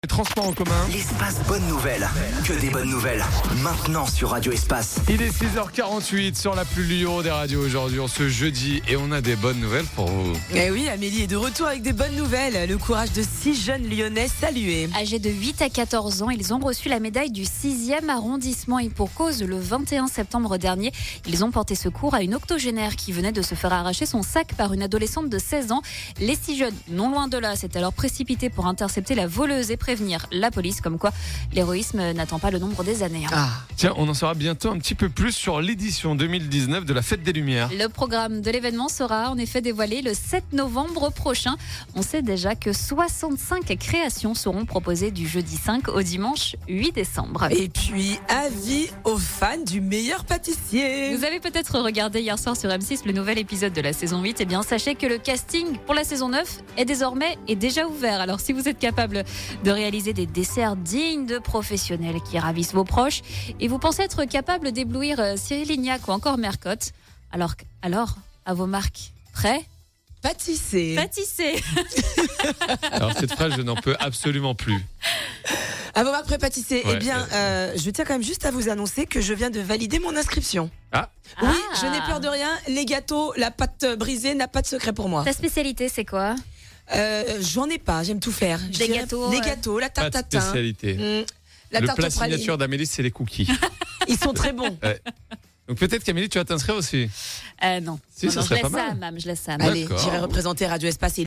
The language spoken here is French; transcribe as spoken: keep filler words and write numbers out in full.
Les transports en commun. L'espace bonne nouvelle, que des bonnes nouvelles. Maintenant sur Radio Espace. Il est six heures quarante-huit sur la plus Lyon des radios aujourd'hui, en ce jeudi, et on a des bonnes nouvelles pour vous. Eh oui, Amélie est de retour avec des bonnes nouvelles. Le courage de six jeunes Lyonnais salués. Âgés de huit à quatorze ans, ils ont reçu la médaille du sixième arrondissement et pour cause, le vingt et un septembre dernier, ils ont porté secours à une octogénaire qui venait de se faire arracher son sac par une adolescente de seize ans. Les six jeunes, non loin de là, s'étaient alors précipités pour intercepter la voleuse et prévenir la police, comme quoi l'héroïsme n'attend pas le nombre des années. Ah. Tiens, on en saura bientôt un petit peu plus sur l'édition deux mille dix-neuf de la Fête des Lumières. Le programme de l'événement sera en effet dévoilé le sept novembre prochain. On sait déjà que soixante-cinq créations seront proposées du jeudi cinq au dimanche huit décembre. Et puis, avis aux fans du meilleur pâtissier. Vous avez peut-être regardé hier soir sur M six le nouvel épisode de la saison huit. Eh bien, sachez que le casting pour la saison neuf est désormais est déjà ouvert. Alors, si vous êtes capable de réaliser des desserts dignes de professionnels qui ravissent vos proches et vous pensez être capable d'éblouir Cyril Lignac ou encore Mercotte, alors, alors à vos marques, prêts ? Pâtisser. Pâtisser. Alors cette phrase, je n'en peux absolument plus. À vos marques, prêts, pâtisser. Ouais, eh bien, euh, euh, je tiens quand même juste à vous annoncer que je viens de valider mon inscription. Ah, Oui, Ah. je n'ai peur de rien. Les gâteaux, la pâte brisée n'a pas de secret pour moi. Ta spécialité, c'est quoi ? Euh, j'en ai pas, j'aime tout faire. Je Des dirais gâteaux, Les ouais. gâteaux, la pas tarte de à thym. spécialité. Mmh, la Le tarte plat aux pralines. signature d'Amélie, c'est les cookies. Ils sont très bons. Donc peut-être qu'Amélie, tu vas t'inscrire aussi. euh, Non, Si, non, ça non, je serait laisse pas ça mal. à Mam, je laisse ça à Mam. Allez, D'accord. j'irai représenter Radio Espace et